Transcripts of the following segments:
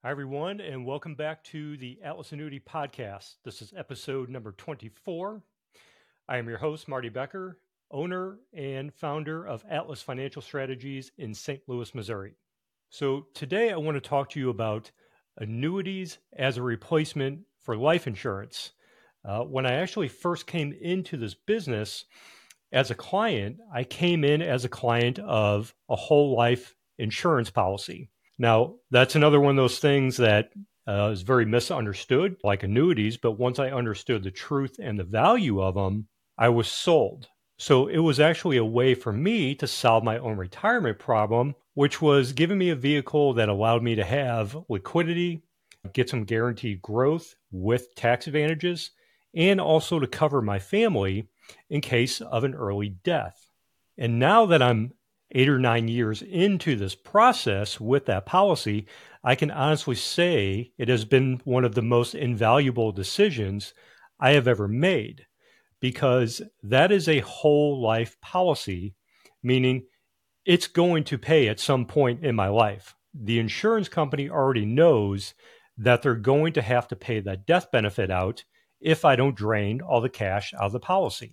Hi, everyone, and welcome back to the Atlas Annuity Podcast. This is episode number 24. I am your host, Marty Becker, owner and founder of Atlas Financial Strategies in St. Louis, Missouri. So today I want to talk to you about annuities as a replacement for life insurance. When I actually first came into this business as a client, I came in as a client of a whole life insurance policy. Now, that's another one of those things that is very misunderstood, like annuities. But once I understood the truth and the value of them, I was sold. So it was actually a way for me to solve my own retirement problem, which was giving me a vehicle that allowed me to have liquidity, get some guaranteed growth with tax advantages, and also to cover my family in case of an early death. And now that I'm 8 or 9 years into this process with that policy, I can honestly say it has been one of the most invaluable decisions I have ever made, because that is a whole life policy, meaning it's going to pay at some point in my life. The insurance company already knows that they're going to have to pay that death benefit out if I don't drain all the cash out of the policy.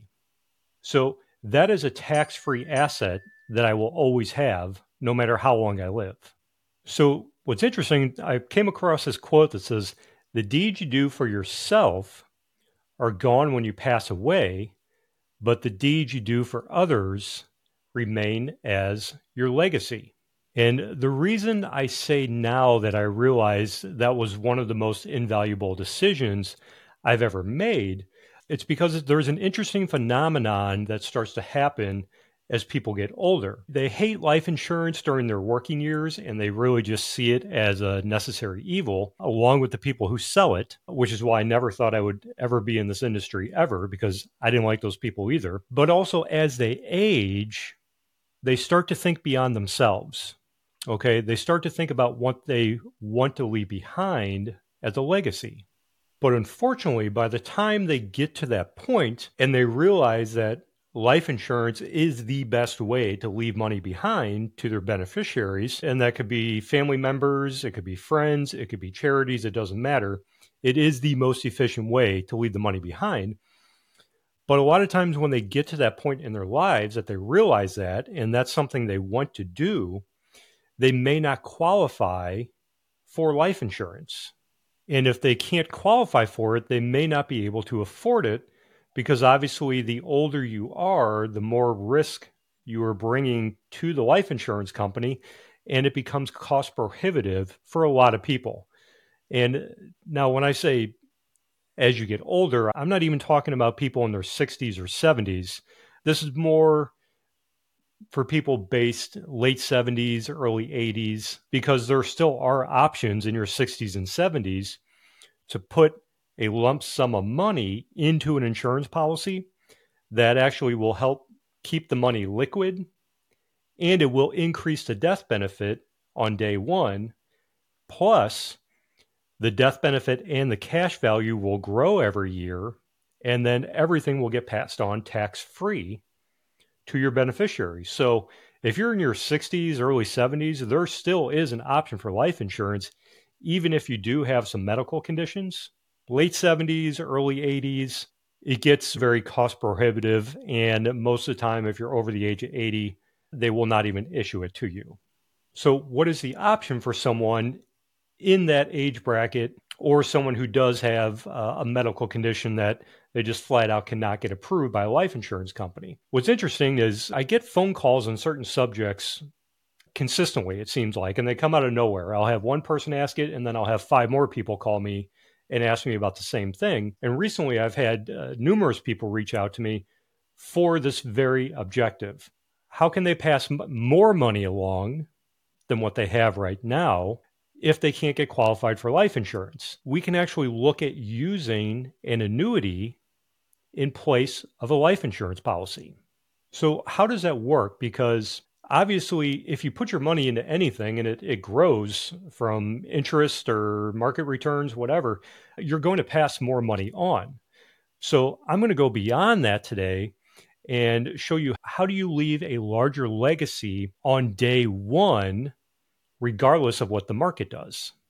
So that is a tax-free asset that I will always have, no matter how long I live. So what's interesting, I came across this quote that says, "The deeds you do for yourself are gone when you pass away, but the deeds you do for others remain as your legacy." And the reason I say now that I realize that was one of the most invaluable decisions I've ever made, it's because there's an interesting phenomenon that starts to happen as people get older. They hate life insurance during their working years, and they really just see it as a necessary evil, along with the people who sell it, which is why I never thought I would ever be in this industry ever, because I didn't like those people either. But also, as they age, they start to think beyond themselves. Okay, they start to think about what they want to leave behind as a legacy. But unfortunately, by the time they get to that point and they realize that life insurance is the best way to leave money behind to their beneficiaries, and that could be family members, it could be friends, it could be charities, it doesn't matter. It is the most efficient way to leave the money behind. But a lot of times when they get to that point in their lives that they realize that, and that's something they want to do, they may not qualify for life insurance. And if they can't qualify for it, they may not be able to afford it, because obviously the older you are, the more risk you are bringing to the life insurance company, and it becomes cost prohibitive for a lot of people. And now when I say as you get older, I'm not even talking about people in their 60s or 70s. This is more for people based late 70s, early 80s, because there still are options in your 60s and 70s to put a lump sum of money into an insurance policy that actually will help keep the money liquid, and it will increase the death benefit on day one. Plus, the death benefit and the cash value will grow every year, and then everything will get passed on tax-free to your beneficiaries. So if you're in your 60s, early 70s, there still is an option for life insurance, even if you do have some medical conditions. Late 70s, early 80s, it gets very cost prohibitive. And most of the time, if you're over the age of 80, they will not even issue it to you. So what is the option for someone in that age bracket, or someone who does have a medical condition that they just flat out cannot get approved by a life insurance company? What's interesting is I get phone calls on certain subjects consistently, it seems like, and they come out of nowhere. I'll have one person ask it, and then I'll have 5 more people call me and ask me about the same thing. And recently I've had numerous people reach out to me for this very objective. How can they pass more money along than what they have right now if they can't get qualified for life insurance? We can actually look at using an annuity in place of a life insurance policy. So how does that work? Because obviously, if you put your money into anything and it grows from interest or market returns, whatever, you're going to pass more money on. So I'm going to go beyond that today and show you how do you leave a larger legacy on day one, regardless of what the market does.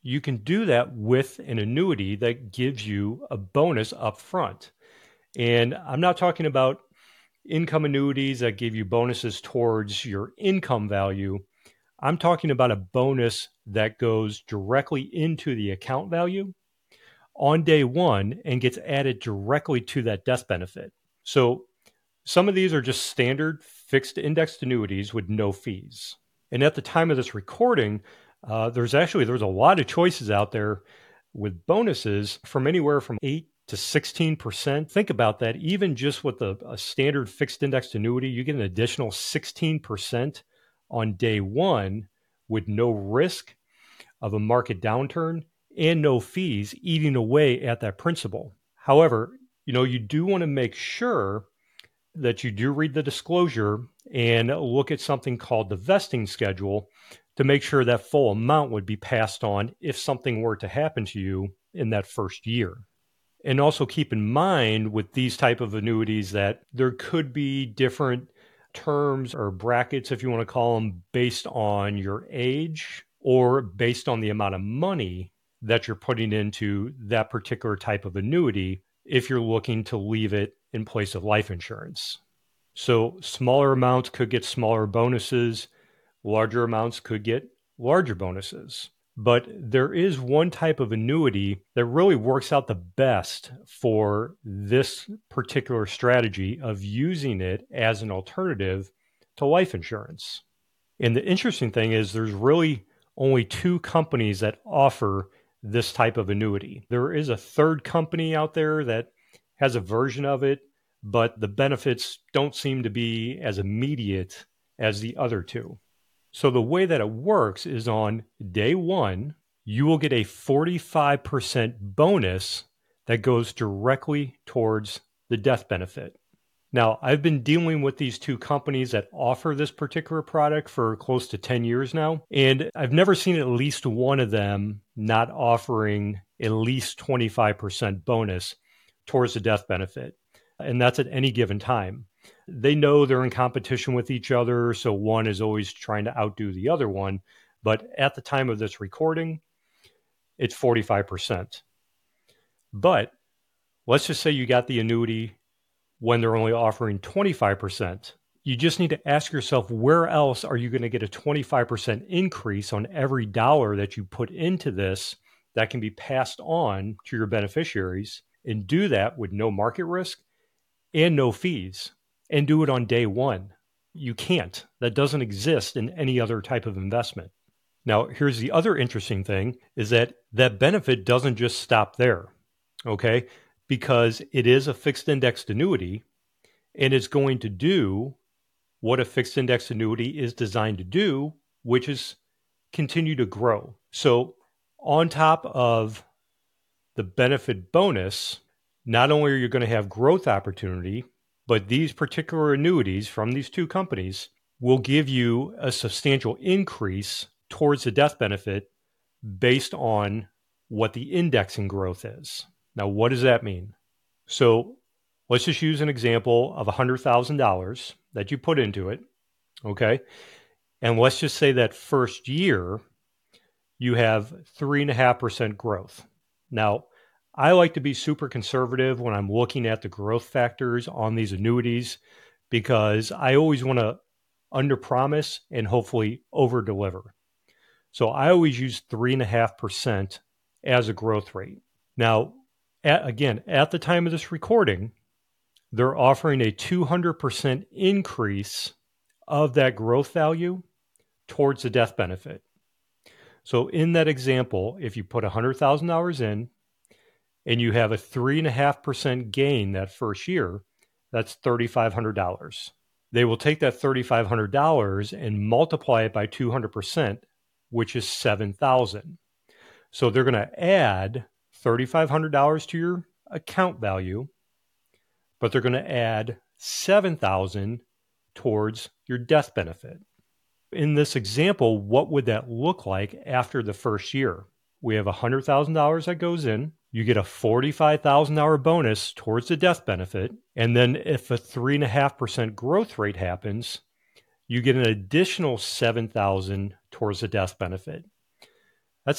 you can do that with an annuity that gives you a bonus up front. And I'm not talking about income annuities that give you bonuses towards your income value. I'm talking about a bonus that goes directly into the account value on day one and gets added directly to that death benefit. So some of these are just standard fixed indexed annuities with no fees. And at the time of this recording, there's a lot of choices out there with bonuses from anywhere from 8 to 16%. Think about that. Even just with a standard fixed indexed annuity, you get an additional 16% on day one with no risk of a market downturn and no fees eating away at that principal. However, you do want to make sure that you do read the disclosure and look at something called the vesting schedule to make sure that full amount would be passed on if something were to happen to you in that first year. And also keep in mind with these type of annuities that there could be different terms or brackets, if you want to call them, based on your age or based on the amount of money that you're putting into that particular type of annuity if you're looking to leave it in place of life insurance. So smaller amounts could get smaller bonuses, larger amounts could get larger bonuses. But there is one type of annuity that really works out the best for this particular strategy of using it as an alternative to life insurance. And the interesting thing is there's really only 2 companies that offer this type of annuity. There is a third company out there that has a version of it, but the benefits don't seem to be as immediate as the other 2. So the way that it works is on day one, you will get a 45% bonus that goes directly towards the death benefit. Now, I've been dealing with these 2 companies that offer this particular product for close to 10 years now, and I've never seen at least one of them not offering at least 25% bonus towards the death benefit, and that's at any given time. They know they're in competition with each other, so one is always trying to outdo the other one, but at the time of this recording, it's 45%. But let's just say you got the annuity when they're only offering 25%. You just need to ask yourself, where else are you going to get a 25% increase on every dollar that you put into this that can be passed on to your beneficiaries, and do that with no market risk and no fees, and do it on day one? You can't. That doesn't exist in any other type of investment. Now, here's the other interesting thing, is that that benefit doesn't just stop there, okay? Because it is a fixed indexed annuity, and it's going to do what a fixed indexed annuity is designed to do, which is continue to grow. So on top of the benefit bonus, not only are you going to have growth opportunity, but these particular annuities from these 2 companies will give you a substantial increase towards the death benefit based on what the indexing growth is. Now, what does that mean? So let's just use an example of $100,000 that you put into it, okay? And let's just say that first year you have 3.5% growth. Now, I like to be super conservative when I'm looking at the growth factors on these annuities because I always want to underpromise and hopefully overdeliver. So I always use 3.5% as a growth rate. Now, at the time of this recording, they're offering a 200% increase of that growth value towards the death benefit. So in that example, if you put $100,000 in and you have a 3.5% gain that first year, that's $3,500. They will take that $3,500 and multiply it by 200%, which is $7,000. So they're going to add $3,500 to your account value, but they're going to add $7,000 towards your death benefit. In this example, what would that look like after the first year? We have $100,000 that goes in. You get a $45,000 bonus towards the death benefit. And then if a 3.5% growth rate happens, you get an additional $7,000 towards the death benefit. That's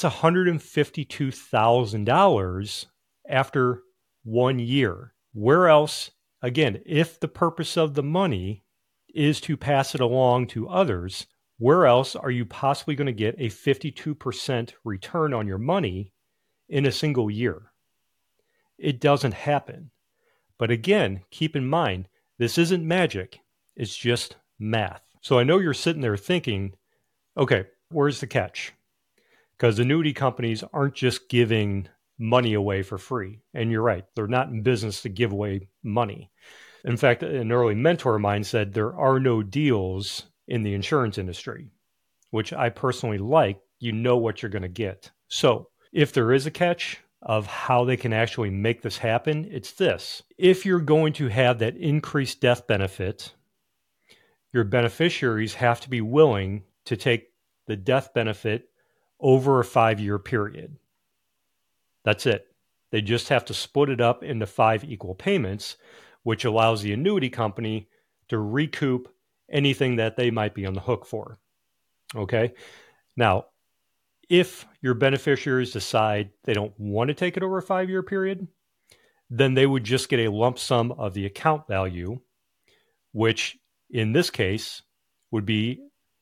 $152,000 after 1 year. Where else, again, if the purpose of the money is to pass it along to others, where else are you possibly going to get a 52% return on your money in a single year? It doesn't happen. But again, keep in mind, this isn't magic. It's just math. So I know you're sitting there thinking, okay, where's the catch? Because annuity companies aren't just giving money away for free. And you're right, they're not in business to give away money. In fact, an early mentor of mine said there are no deals in the insurance industry, which I personally like. You know what you're going to get. So if there is a catch of how they can actually make this happen, it's this. If you're going to have that increased death benefit, your beneficiaries have to be willing to take the death benefit over a 5-year period. That's it. They just have to split it up into 5 equal payments, which allows the annuity company to recoup anything that they might be on the hook for. Okay? Now, if your beneficiaries decide they don't want to take it over a 5-year period, then they would just get a lump sum of the account value, which in this case would be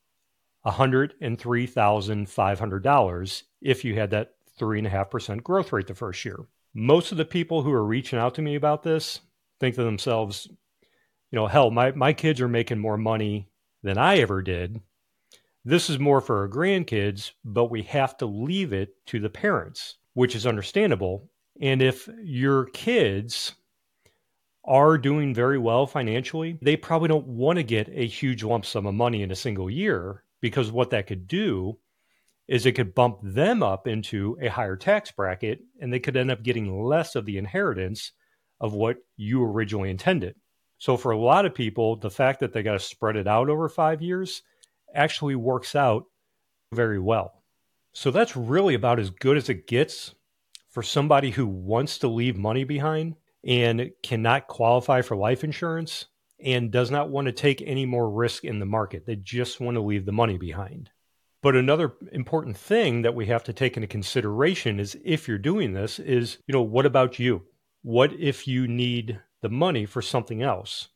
$103,500 if you had that 3.5% growth rate the first year. Most of the people who are reaching out to me about this think to themselves, hell, my kids are making more money than I ever did. This is more for our grandkids, but we have to leave it to the parents, which is understandable. And if your kids are doing very well financially, they probably don't want to get a huge lump sum of money in a single year, because what that could do is it could bump them up into a higher tax bracket, and they could end up getting less of the inheritance of what you originally intended. So for a lot of people, the fact that they got to spread it out over 5 years actually works out very well. So that's really about as good as it gets for somebody who wants to leave money behind and cannot qualify for life insurance and does not want to take any more risk in the market. They just want to leave the money behind. But another important thing that we have to take into consideration is, if you're doing this, is, what about you? What if you need the money for something else?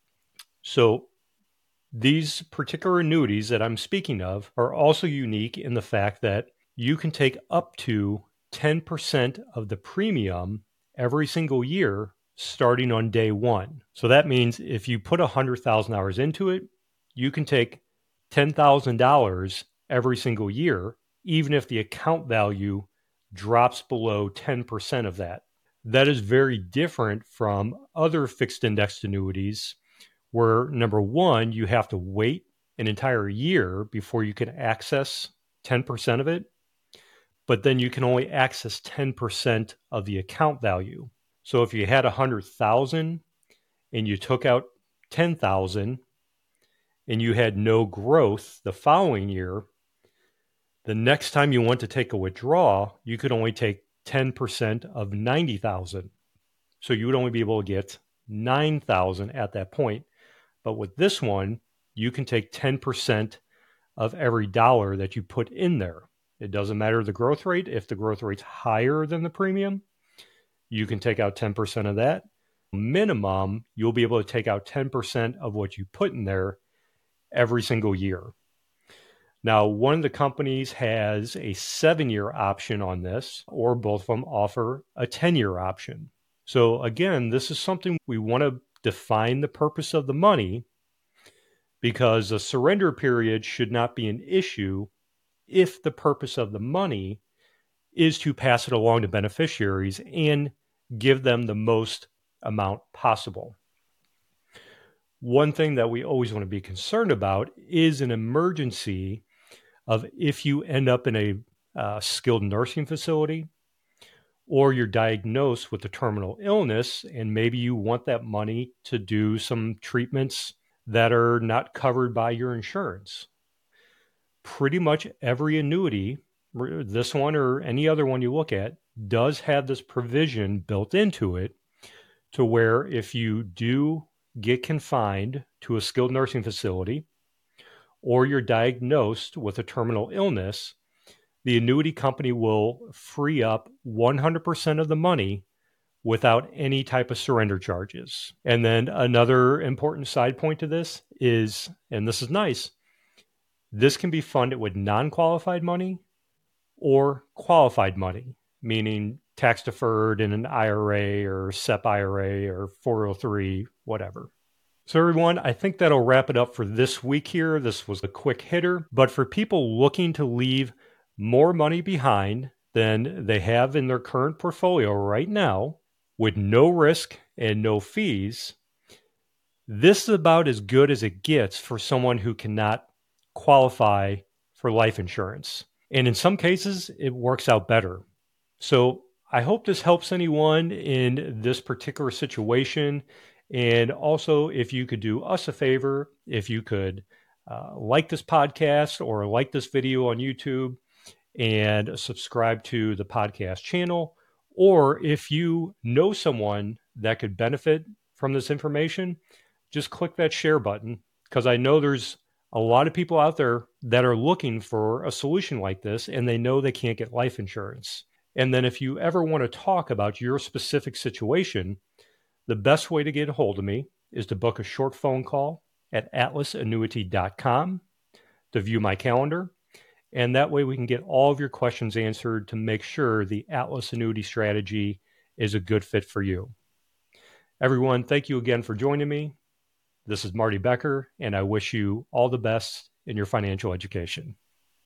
So these particular annuities that I'm speaking of are also unique in the fact that you can take up to 10% of the premium every single year starting on day one. So that means if you put $100,000 into it, you can take $10,000 every single year, even if the account value drops below 10% of that. That is very different from other fixed indexed annuities, where number one, you have to wait an entire year before you can access 10% of it, but then you can only access 10% of the account value. So if you had 100,000 and you took out 10,000 and you had no growth the following year, the next time you want to take a withdrawal, you could only take 10% of 90,000. So you would only be able to get 9,000 at that point. But with this one, you can take 10% of every dollar that you put in there. It doesn't matter the growth rate. If the growth rate's higher than the premium, you can take out 10% of that. Minimum, you'll be able to take out 10% of what you put in there every single year. Now, one of the companies has a 7-year option on this, or both of them offer a 10-year option. So again, this is something we want to define the purpose of the money, because a surrender period should not be an issue if the purpose of the money is to pass it along to beneficiaries and give them the most amount possible. One thing that we always want to be concerned about is an emergency of if you end up in a skilled nursing facility, or you're diagnosed with a terminal illness, and maybe you want that money to do some treatments that are not covered by your insurance. Pretty much every annuity, this one or any other one you look at, does have this provision built into it to where if you do get confined to a skilled nursing facility, or you're diagnosed with a terminal illness, the annuity company will free up 100% of the money without any type of surrender charges. And then another important side point to this is, and this is nice, this can be funded with non-qualified money or qualified money, meaning tax deferred in an IRA or SEP IRA or 403, whatever. So everyone, I think that'll wrap it up for this week here. This was a quick hitter, but for people looking to leave more money behind than they have in their current portfolio right now, with no risk and no fees, this is about as good as it gets for someone who cannot qualify for life insurance. And in some cases, it works out better. So I hope this helps anyone in this particular situation. And also, if you could do us a favor, if you could like this podcast or like this video on YouTube and subscribe to the podcast channel, or if you know someone that could benefit from this information, just click that share button, because I know there's a lot of people out there that are looking for a solution like this, and they know they can't get life insurance. And then if you ever want to talk about your specific situation, the best way to get a hold of me is to book a short phone call at atlasannuity.com to view my calendar. And that way we can get all of your questions answered to make sure the Atlas Annuity strategy is a good fit for you. Everyone, thank you again for joining me. This is Marty Becker, and I wish you all the best in your financial education.